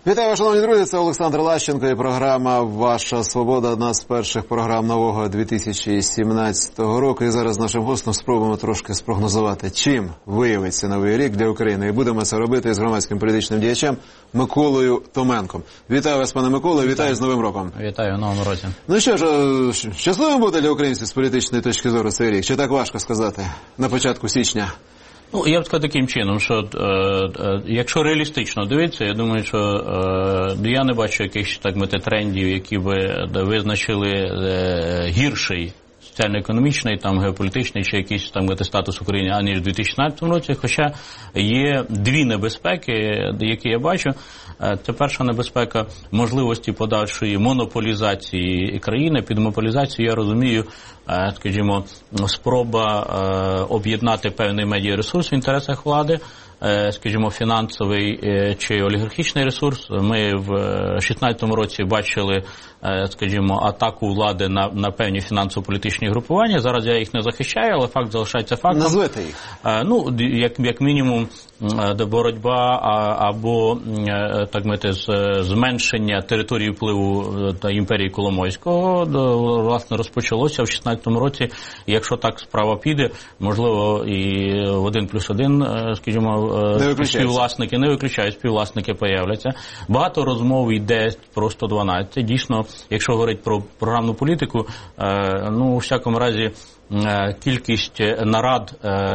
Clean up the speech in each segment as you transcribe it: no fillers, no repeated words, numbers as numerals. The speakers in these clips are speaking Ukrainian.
Вітаю, шановні друзі, це Олександр Лащенко і програма «Ваша свобода», одна з перших програм нового 2017 року. І зараз нашим гостем спробуємо трошки спрогнозувати, чим виявиться новий рік для України. І будемо це робити з громадським політичним діячем Миколою Томенком. Вітаю вас, пане Миколо, вітаю з Новим роком. Вітаю в Новому році. Ну що ж, щасливим буде для українців з політичної точки зору цей рік? Чи так важко сказати на початку січня? Ну, я б сказав таким чином, що якщо реалістично дивитися, я думаю, що я не бачу якихось трендів, які би визначили гірший соціально-економічний, геополітичний чи якийсь статус України, аніж у 2016 році. Хоча є дві небезпеки, які я бачу. Це перша небезпека можливості подальшої монополізації країни. Під монополізацією я розумію, скажімо, спроба об'єднати певний медіаресурс в інтересах влади, скажімо, фінансовий чи олігархічний ресурс. Ми в 2016 році бачили, скажімо, атаку влади на певні фінансово-політичні групування. Зараз я їх не захищаю, але факт залишається фактом. Назвете їх? Ну, як мінімум, боротьба або, так мовити, зменшення території впливу та імперії Коломойського, власне, розпочалося в 2016 році. Якщо так справа піде, можливо, і 1+1, скажімо, співвласники, не виключають, співвласники появляться. Багато розмов йде про 112. Дійсно, якщо говорити про програмну політику, ну, у всякому разі, кількість нарад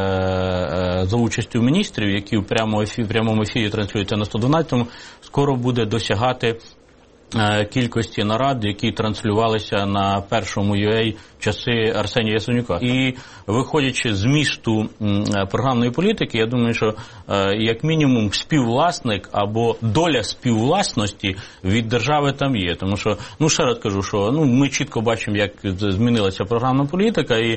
за участю міністрів, які в прямому ефірі транслюються на 112-му, скоро буде досягати кількості нарад, які транслювалися на першому UA часи Арсенія Яценюка. І виходячи з місту програмної політики, я думаю, що як мінімум співвласник або доля співвласності від держави там є. Тому що, ну, ще раз кажу, що ми чітко бачимо, як змінилася програмна політика, і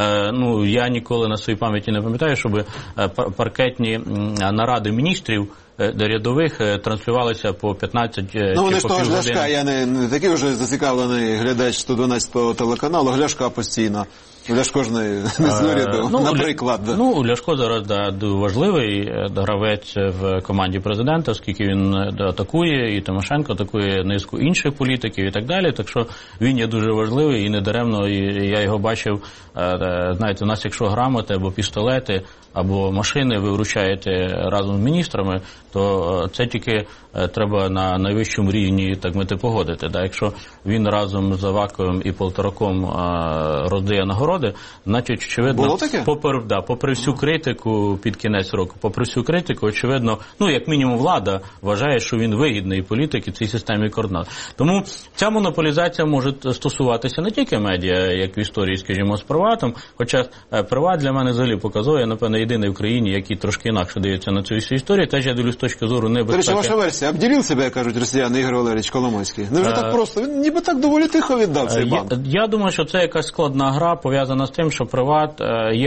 я ніколи на своїй пам'яті не пам'ятаю, щоб паркетні наради міністрів рядових транслювалися по 15 чи по півгодини. Ну, вони ж того ж Ляшка, я не такий вже зацікавлений глядач 112-го телеканалу, Ляшка постійно. Ляшко ж не з уряду, наприклад. Ну, Ляшко зараз важливий гравець в команді президента, оскільки він атакує, і Тимошенко атакує низку інших політиків і так далі. Так що він є дуже важливий і недаремно, і я його бачив, знаєте, у нас якщо грамоти або пістолети, або машини ви вручаєте разом з міністрами, то це тільки треба на найвищому рівні, так мити, погодити. Якщо він разом з Аваковим і Полтораком роздає нагороди, значить, очевидно, попри всю критику під кінець року, попри всю критику, очевидно, як мінімум влада вважає, що він вигідний політик і цій системі координат. Тому ця монополізація може стосуватися не тільки медіа, як в історії, скажімо, з Приватом, хоча Приват для мене взагалі показує, напевно, єдиний в країні, який трошки інакше дивиться на цю всю історію. Теж я дивлюсь з точки зору небезпеки. До речі, ваша версія. Обділив себе, кажуть росіяни, Ігор Валерійович Коломойський. Не вже так просто. Він ніби так доволі тихо віддав цей банк. Я думаю, що це якась складна гра, пов'язана з тим, що Приват, є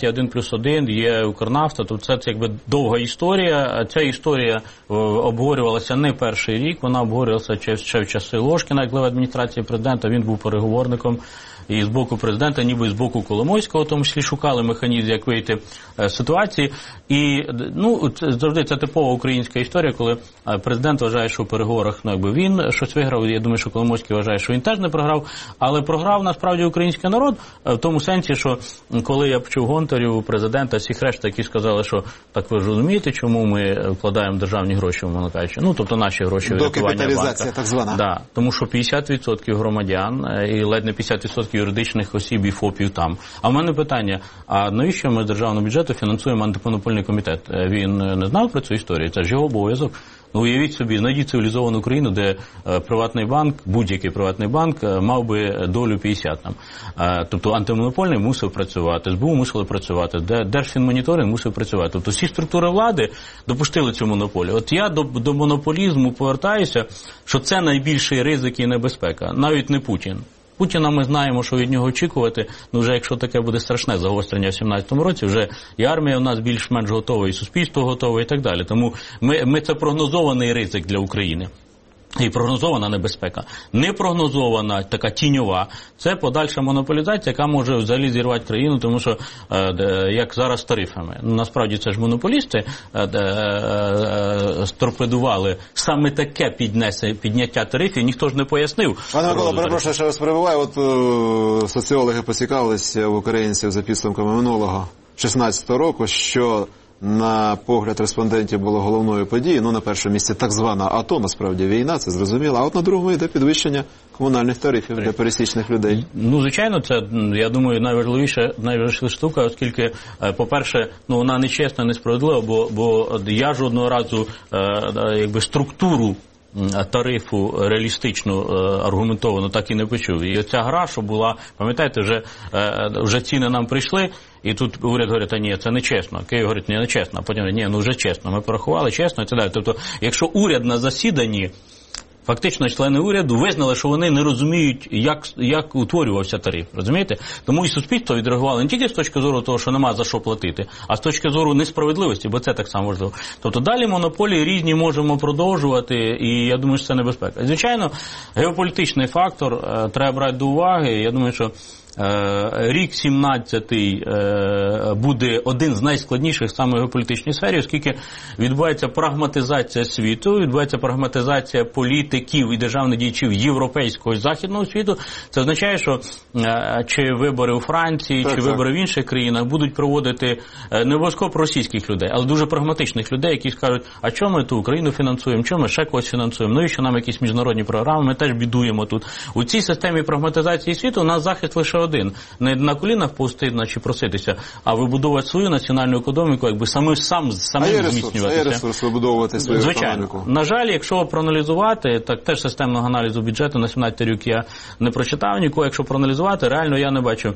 1+1, є Укрнафта, тобто це якби довга історія. Ця історія обговорювалася не перший рік, вона обговорювалася ще в часи Ложкіна, як глава адміністрації президента, він був переговорником і з боку президента, ніби з боку Коломойського, в тому числі шукали механізм, як вийти з ситуації. І, завжди це типова українська історія, коли президент вважає, що в переговорах, він щось виграв. Я думаю, що Коломойський вважає, що він теж не програв. Але програв, насправді, український народ в тому сенсі, що коли я почув Гонтарів, президента, всіх решта, які сказали, що так ви ж розумієте, чому ми вкладаємо державні гроші, мовно кажучи, тобто наші гроші в рятування банка. Докапіталізація, так звана. Да, тому що 50% громадян і ледь не 50% юридичних осіб і ФОПів там. А в мене питання, а навіщо ми з державного бюджету фінансуємо антимонопольний комітет? Він не знав про цю історію? Це ж його обов'язок. Уявіть собі, знайдіть цивілізовану країну, де приватний банк, будь-який приватний банк, мав би долю 50 там. Тобто антимонопольний мусив працювати, СБУ мусили працювати, Держфінмоніторинг мусив працювати. Тобто всі структури влади допустили цю монополію. От я до монополізму повертаюся, що це найбільший ризик і небезпека. Навіть не Путін. Путіна ми знаємо, що від нього очікувати, вже якщо таке буде страшне загострення в 2017 році, вже і армія у нас більш-менш готова, і суспільство готове, і так далі. Тому це прогнозований ризик для України. І прогнозована небезпека. Непрогнозована, така тіньова, це подальша монополізація, яка може взагалі зірвати країну, тому що, як зараз з тарифами. Насправді це ж монополісти сторпедували саме таке підняття тарифів, ніхто ж не пояснив. Пане Микола, перепрошую, що вас перебуваю. От соціологи поцікавилися в українців за підсумками минулого 16-го року, що на погляд респондентів було головною подією, на першому місці так звана АТО, насправді війна, це зрозуміло, а от на другому йде підвищення комунальних тарифів для пересічних людей. Звичайно, це, я думаю, найважливіша штука, оскільки, по-перше, вона нечесна, несправедлива, бо я жодного разу структуру тарифу реалістичну, аргументовану так і не почув. І оця гра, що була, пам'ятаєте, вже ціни нам прийшли, і тут уряд говорить, ні, це не чесно. Київ говорить, ні, не чесно. А потім говорить, ні, вже чесно. Ми порахували, чесно і так далі. Тобто, якщо уряд на засіданні, фактично члени уряду визнали, що вони не розуміють, як утворювався тариф, розумієте? Тому і суспільство відреагувало не тільки з точки зору того, що нема за що платити, а з точки зору несправедливості, бо це так само важливо. Тобто далі монополії різні можемо продовжувати, і я думаю, що це небезпека. Звичайно, геополітичний фактор треба брати до уваги. Я думаю, що рік 17-й буде один з найскладніших саме в геополітичній сфері, оскільки відбувається прагматизація світу, відбувається прагматизація політиків і державних діячів європейського і західного світу. Це означає, що чи вибори у Франції, чи вибори в інших країнах будуть проводити не обов'язково російських людей, але дуже прагматичних людей, які скажуть, а чому ми ту Україну фінансуємо, чому ми ще когось фінансуємо, навіщо нам якісь міжнародні програми, ми теж бідуємо тут. У цій системі прагматизації світу у нас захист лише один. Не на колінах повсти, чи проситися, а вибудовувати свою національну економіку, самим зміцнюватися. А є ресурс вибудовувати свою економіку? Звичайно. На жаль, якщо проаналізувати, так теж системного аналізу бюджету на 17 рік я не прочитав нікого, якщо проаналізувати, реально я не бачу,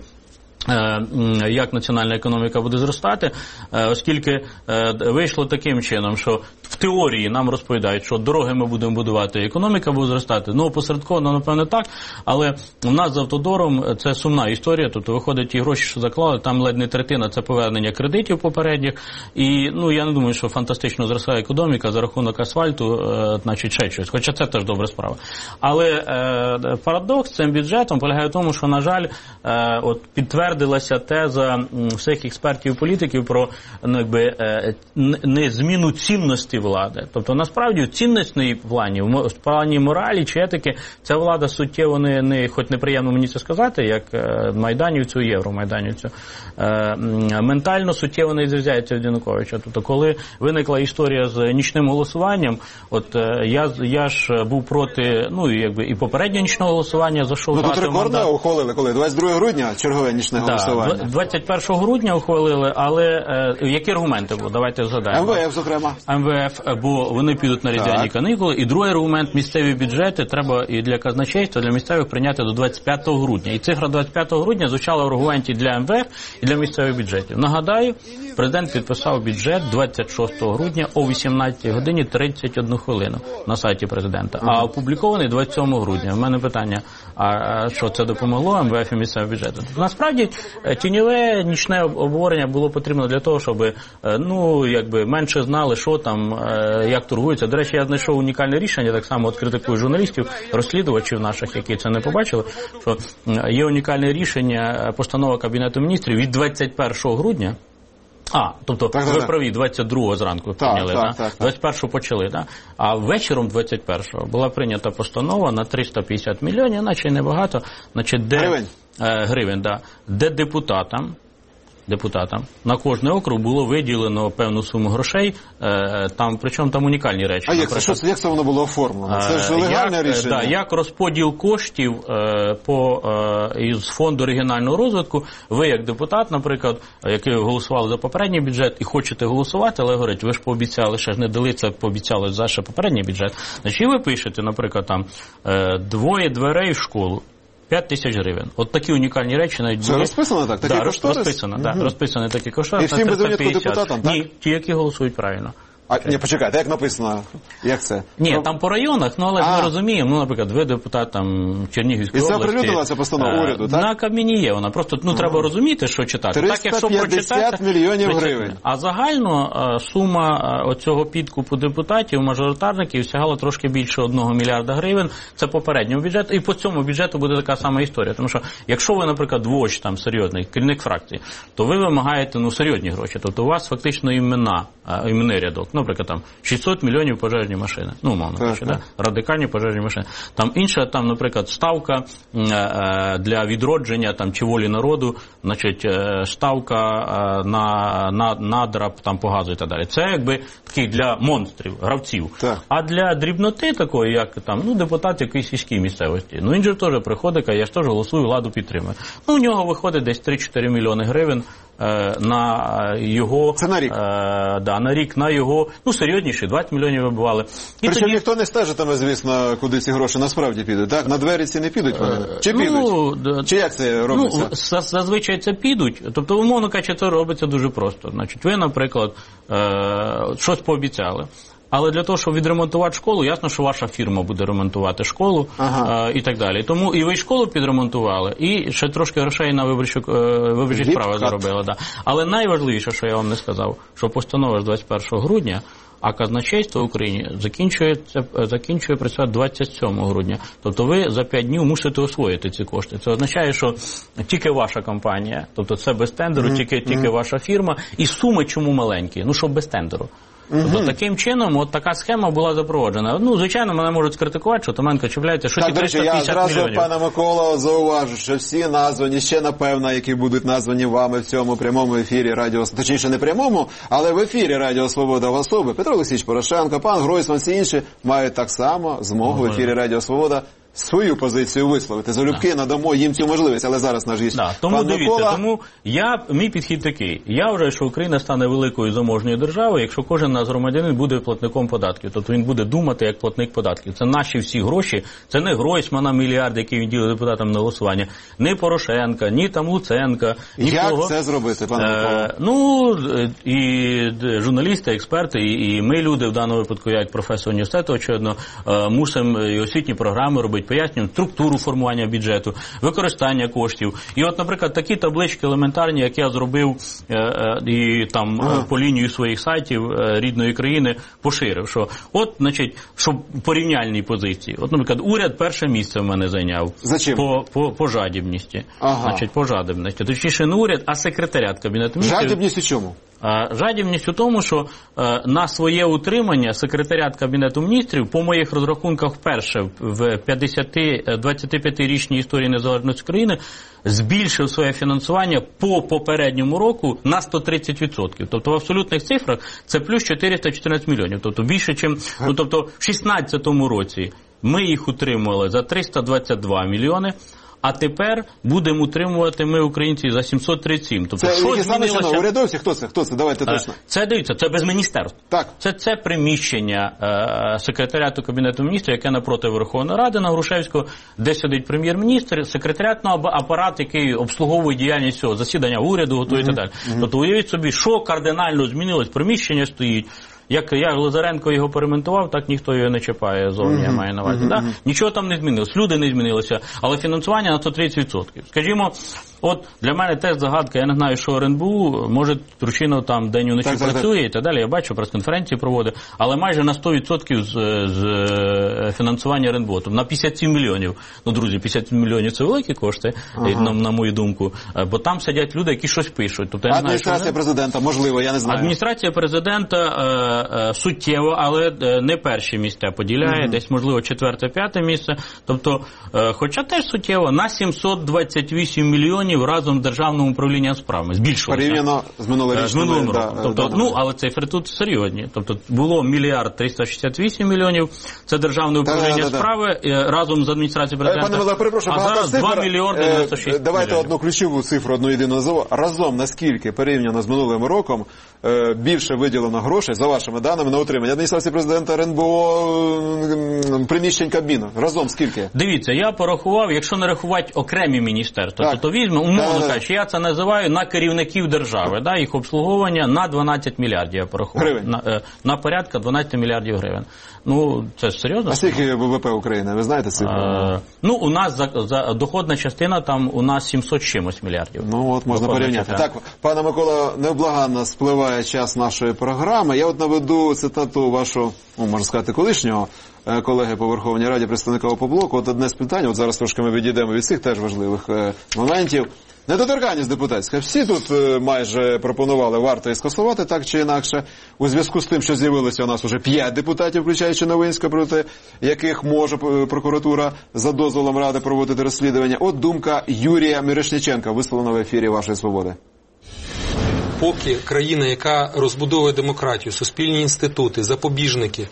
як національна економіка буде зростати, оскільки вийшло таким чином, що в теорії нам розповідають, що дороги ми будемо будувати, економіка буде зростати. Опосередковано, напевно, так, але у нас з Автодором це сумна історія, тобто виходить ті гроші, що заклали, там ледь не третина – це повернення кредитів попередніх, і я не думаю, що фантастично зростає економіка за рахунок асфальту, значить ще щось, хоча це теж добра справа. Але парадокс з цим бюджетом полягає в тому, що, на жаль, підтвердилася теза всіх експертів і політиків про не зміну цінності влади. Тобто, насправді, в цінностній плані, в плані моралі чи етики, ця влада суттєво хоч неприємно мені це сказати, як майданівцю, євромайданівцю, ментально суттєво не зрізняється від Януковича. Тобто, коли виникла історія з нічним голосуванням, я ж був проти, і попереднього нічного голосування зайшов. Тут рекордно ухвалили, коли? 22 грудня чергове нічне голосування. 21 грудня ухвалили, але які аргументи були? Давайте згадаємо. МВФ, зокрема. МВФ, бо вони підуть на різдвяні канікули. І другий аргумент – місцеві бюджети треба і для казначейства, для місцевих прийняти до 25 грудня. І цифра 25 грудня звучала в аргументі для МВФ і для місцевих бюджетів. Нагадаю, президент підписав бюджет 26 грудня о 18 годині 31 хвилину на сайті президента, а опублікований 27 грудня. У мене питання, а що це допомогло МВФ і місцевим бюджетам? Насправді, тіньове нічне обговорення було потрібно для того, щоб менше знали, що там, як торгуються. До речі, я знайшов унікальне рішення, так само критикую журналістів, розслідувачів наших, які це не побачили, що є унікальне рішення, постанова Кабінету міністрів від 21 грудня, тобто ви праві, 22-го зранку прийняли, 21-го почали, а вечором 21-го була прийнята постанова на 350 мільйонів, наче небагато, гривень, де депутатам на кожний округ було виділено певну суму грошей, причому там унікальні речі. А як це воно було оформлено? Це ж легальне рішення? Як розподіл коштів із фонду регіонального розвитку, ви як депутат, наприклад, який голосували за попередній бюджет і хочете голосувати, але говорить, ви ж пообіцяли, ще ж не дали це, пообіцяли за ще попередній бюджет, значить ви пишете, наприклад, двоє дверей в школу, 5 тисяч гривень. От такі унікальні речі навіть були. Це розписано так? Розписано такі кошториси. І всім без винятку депутатам, так? Ні, ті, які голосують правильно. Ні, почекайте, як написано? Як це? Ні, там по районах, але ж ми розуміємо, наприклад, ви депутат там Чернігівської області. І це оприлюднилася постанова уряду, так? На Кабміні є вона, просто треба розуміти, що читати. 350 мільйонів гривень. А загально сума оцього підкупу депутатів, мажоритарників сягала трошки більше 1 мільярда гривень. Це попереднього бюджету. І по цьому бюджету буде така сама історія. Тому що, якщо ви, наприклад, вождь там серйозний, керівник фракції, то ви вимагаєте серйозні гроші. Тобто у вас фактично іменний рядок. Наприклад, там 600 мільйонів пожежні машини. Умовно кажучи, да? Радикальні пожежні машини. Там інша, наприклад, ставка для відродження там, чи волі народу, значить, ставка на надра там, по газу і так далі. Це якби такий для монстрів, гравців. Так. А для дрібноти такої, як там, депутат якоїсь сільській місцевості, він же теж приходить, я ж теж голосую, владу підтримую. У нього виходить десь 3-4 мільйони гривень на його... Це на рік? На рік, на його, серйозніші, 20 мільйонів вибивали. Причому ніхто не стежитиме, звісно, куди ці гроші насправді підуть, так? На двері ці не підуть вони? Чи підуть? Чи як це робиться? Зазвичай це підуть. Тобто, умовно кажучи, це робиться дуже просто. Значить, ви, наприклад, щось пообіцяли. Але для того, щоб відремонтувати школу, ясно, що ваша фірма буде ремонтувати школу і так далі. Тому і ви школу підремонтували, і ще трошки грошей на виборчі справи заробили. Да. Але найважливіше, що я вам не сказав, що постанова з 21 грудня, а казначейство в Україні закінчує працювати 27 грудня. Тобто ви за 5 днів мусите освоїти ці кошти. Це означає, що тільки ваша компанія, тобто це без тендеру, тільки ваша фірма, і суми чому маленькі? Щоб без тендеру. Тобто таким чином, от така схема була запроваджена. Звичайно, мене можуть скритикувати, що Томенко чіпляється, що ті 350 мільйонів. Я зразу, пане Миколо, зауважу, що всі названі, ще напевно, які будуть названі вами в цьому прямому ефірі Радіо, точніше не прямому, але в ефірі Радіо Свобода в особи, Петро Олексійович Порошенко, пан Гройсман, всі інші мають так само змогу в ефірі Радіо Свобода свою позицію висловити. Залюбки надамо їм цю можливість, але зараз наш гість. Тому дивіться, тому мій підхід такий. Я вважаю, що Україна стане великою заможною державою, якщо кожен наш громадянин буде платником податків. Тобто він буде думати як платник податків. Це наші всі гроші, це не Гройсмана мільярди, які він ділить депутатам на голосування, ні Порошенка, ні там Луценка, нікого. Як це зробити, пане Микола? І журналісти, експерти, і ми люди, в даному випадку, я як професор університету, очевидно, мусимо і освітні програми робити, пояснюємо структуру формування бюджету, використання коштів. І от, наприклад, такі таблички елементарні, як я зробив і там по лінію своїх сайтів рідної країни поширив, що от, значить, щоб порівняльні позиції. От, наприклад, уряд перше місце в мене зайняв. За чим? По жадібності. Значить, по жадібності. Точніше, не уряд, а секретаріат Кабінету міністрів. Жадібність у чому? Жадібність у тому, що на своє утримання секретаріат Кабінету міністрів, по моїх розрахунках, вперше в 25-річній історії незалежності України збільшив своє фінансування по попередньому року на 130%. Тобто в абсолютних цифрах це плюс 414 мільйонів. Тобто більше, ніж... тобто в 2016 році ми їх утримували за 322 мільйони, а тепер будемо утримувати ми, українці, за 737. Тобто, це що змінилося? Урядовці? Хто це? Хто це? Давайте точно. Це, дивіться, це без міністерств. Так. Це приміщення секретаріату Кабінету міністрів, яке напроти Верховної Ради на Грушевського, де сидить прем'єр-міністр, секретаріатний апарат, який обслуговує діяльність цього засідання уряду, готує і так далі. Тобто, уявіть собі, що кардинально змінилось, приміщення стоїть. Як Лазаренко його перемонтував, так ніхто його не чіпає зовні, я маю на увазі. Да? Нічого там не змінилось, люди не змінилися, але фінансування на 130%. Скажімо, от для мене теж загадка, я не знаю, що РНБУ, може Турчинов там день уночі працює і так далі, я бачу, прес-конференції проводить, але майже на 100% з фінансування РНБУ, тобто на 57 мільйонів. Друзі, 57 мільйонів це великі кошти, на мою думку, бо там сидять люди, які щось пишуть. Тобто, я Адміністрація президента, можливо, я не знаю. Адміністрація президента суттєво, але не перші місця поділяє, десь, можливо, 4-5 місце. Тобто, хоча теж суттєво, на 728 мільйонів разом з Державним управлінням справами збільшилося. Порівняно з минулим роком. Тобто, але цифри тут серйозні. Тобто, було 1 368 мільйонів, це Державне управління справи разом з адміністрацією президента. Пане Микола, перепрошую, а зараз 2 мільярди 96 мільйонів. Давайте одну ключову цифру, одну єдину назву. Разом, наскільки порівняно з минулим роком, більше виділено грошей, за вашими даними, на утримання адміністрації президента, приміщень Кабміну. Разом скільки? Дивіться, я порахував, якщо не рахувати окремі міністерства, то візьмемо умовно кажучи, я це називаю на керівників держави, да, їх обслуговування на 12 мільярдів, я порахував. На порядка 12 мільярдів гривень. Ну, це серйозно? А скільки ВВП України, ви знаєте цифру? Ну, у нас доходна частина, там у нас 700 чимось мільярдів. Ну, от можна порівняти. Так, пане Микола, невблаганно спливає час нашої програми. Я от наведу цитату вашого, можна сказати, колишнього колеги по Верховній Раді, представника ОПОБЛОКу. От одне з питань, от зараз трошки ми відійдемо від цих теж важливих моментів. Недоторканність депутатська. Всі тут майже пропонували, варто і скасувати так чи інакше. У зв'язку з тим, що з'явилося у нас уже 5 депутатів, включаючи Новинська, проти яких може прокуратура за дозволом Ради проводити розслідування. От думка Юрія Мірошниченка, висловлена в ефірі «Вашої свободи». Поки країна, яка розбудовує демократію, суспільні інститути, запобіжники,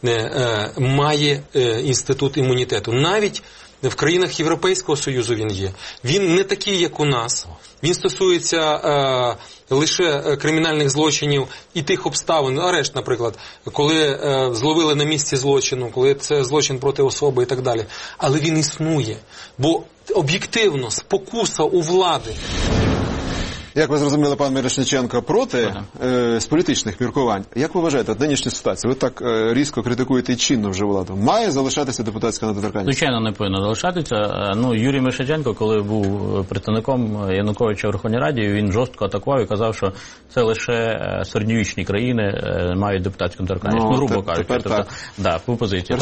має інститут імунітету. Навіть в країнах Європейського Союзу він є. Він не такий, як у нас. Він стосується лише кримінальних злочинів і тих обставин, арешт, наприклад, коли зловили на місці злочину, коли це злочин проти особи і так далі. Але він існує, бо об'єктивно спокуса у влади. Як ви зрозуміли, пан Мірошниченко проти з політичних міркувань. Як ви вважаєте, нинішня ситуація? Ви так різко критикуєте і чинно вже владу. Має залишатися депутатська недоторканність? Звичайно, не повинна залишатися. Ну, Юрій Мірошниченко, коли був представником Януковича в Верховній Раді, він жорстко атакував і казав, що це лише середньовічні країни мають депутатську недоторканність. Ну, грубо кажучи. Да, по позиції.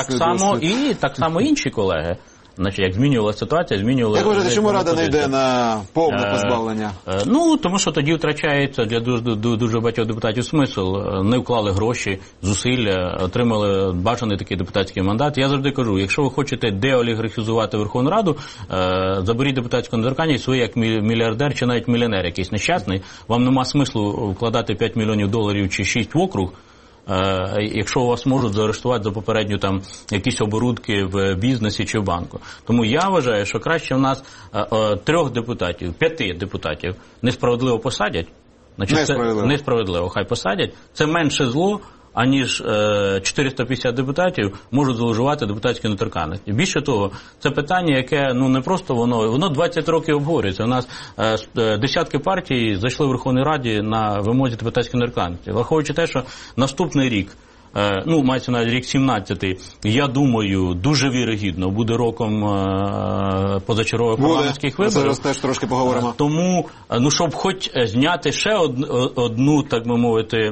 Так само інші колеги. Значить, як змінювалася ситуація, змінювалася... Як вважаєте, чому Рада не йде на повне позбавлення? Ну, тому що тоді втрачається для дуже багатьох депутатів смисл. Не вклали гроші, зусилля, отримали бажаний такий депутатський мандат. Я завжди кажу, якщо ви хочете деолігархізувати Верховну Раду, заберіть депутатську недоторканність, ви як мільярдер чи навіть мільйонер якийсь нещасний, вам нема смислу вкладати 5 мільйонів доларів чи 6 в округ, якщо у вас можуть заарештувати за попередню там якісь оборудки в бізнесі чи в банку. Тому я вважаю, що краще в нас 3 депутатів, 5 депутатів несправедливо посадять. Значить, несправедливо, хай посадять. Це менше зло, аніж 450 депутатів можуть зловживати депутатські недоторканності. Більше того, це питання, яке не просто воно 20 років обговорюється. У нас десятки партій зайшли в Верховній Раді на вимозі депутатської недоторканності. Враховуючи те, що наступний рік, мається на рік 17-й, я думаю, дуже вірогідно буде роком позачергових парламентських виборів. Зараз теж трошки поговоримо. Тому, щоб хоч зняти ще одну, так би мовити,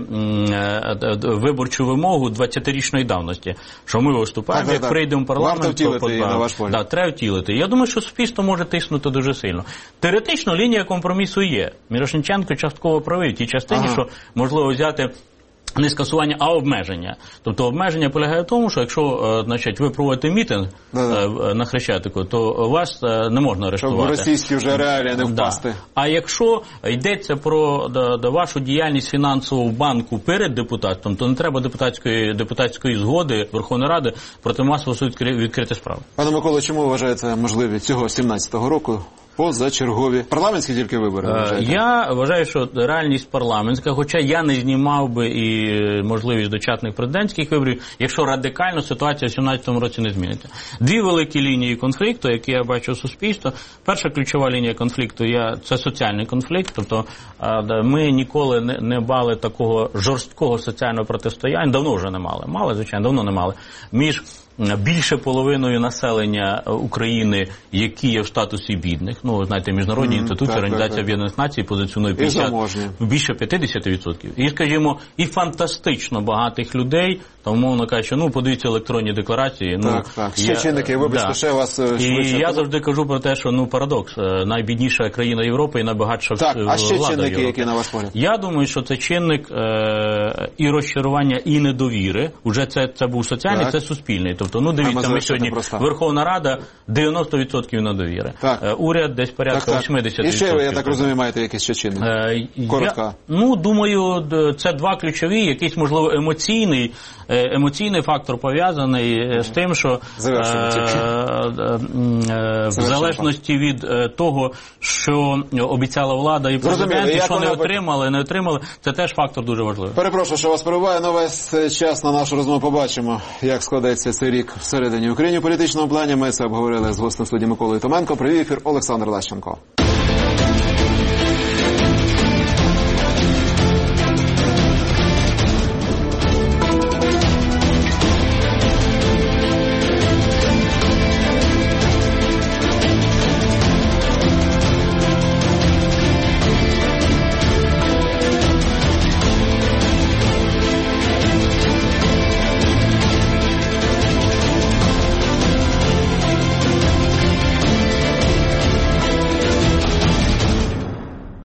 виборчу вимогу 20-річної давності, що ми виступаємо, як прийдемо в парламент, варто втілити її, на ваш погляд. Треба втілити. Я думаю, що суспільство може тиснути дуже сильно. Теоретично лінія компромісу є. Мірошниченко частково правий в тій частині, що можливо взяти не скасування, а обмеження. Тобто обмеження полягає в тому, що якщо ви проводите мітинг на Хрещатику, то вас не можна арештувати. Щоб в російські вже реалії не впасти. А якщо йдеться про вашу діяльність фінансову в банку перед депутатом, то не треба депутатської згоди Верховної Ради проти масового суду відкрити справу. Пане Миколо, чому вважаєте можливі цього 17-го року позачергові парламентські тільки вибори? Я вважаю, що реальність парламентська, хоча я не знімав би і можливість дочасних президентських виборів, якщо радикально ситуація в 2017 році не зміниться. 2 великі лінії конфлікту, які я бачу в суспільстві. Перша ключова лінія конфлікту – це соціальний конфлікт. Тобто ми ніколи не мали такого жорсткого соціального протистояння, давно вже не мали. Мали, звичайно, давно не мали. Між більше половиною населення України, які є в статусі бідних, знаєте, міжнародні інституції, Організація Об'єднаних Націй позиціонує більше 50%. І, скажімо, і фантастично багатих людей, там, умовно кажучи, подивіться електронні декларації. Ще чинники, вибачте, ще вас швидше. І я завжди кажу про те, що, парадокс, найбідніша країна Європи і найбагатша влада Європи. А ще чинники, які на ваш погляд? Я думаю, що це чинник і розчарування, і недовіри. Уже це був соціальний, це суспільний. Тобто, дивіться, ми сьогодні Верховна Рада 90% недовіри. Уряд десь порядка 80%. І ще ви, я так розумію, маєте якісь ще чинники? Коротко. Думаю, це 2 ключові, якийсь, можливо, емоційний фактор пов'язаний з тим, що в залежності від того, що обіцяла влада і президент, і що не отримали, це теж фактор дуже важливий. Перепрошую, що вас перебуває, але весь час на нашу розмову побачимо, як складеться цей рік всередині України в політичному плані. Ми це обговорили з гостем студії Миколою Томенко. Привів ефір Олександр Лащенко.